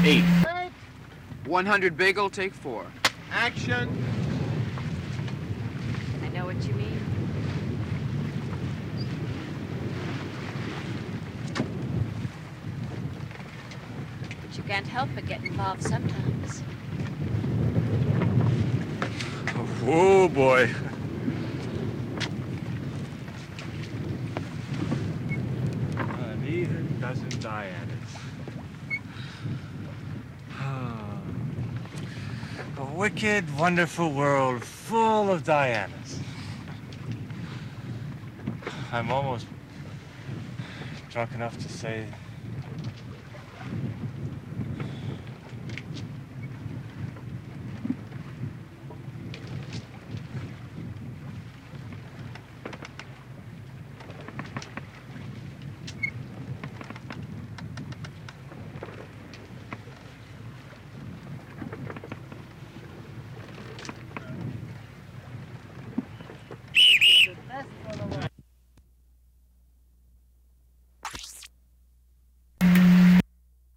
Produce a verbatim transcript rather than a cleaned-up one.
eight. one hundred bagel, take four. Action. I know what you mean. But you can't help but get involved sometimes. Oh, boy. An even dozen Dianas. A wicked, wonderful world full of Dianas. I'm almost drunk enough to say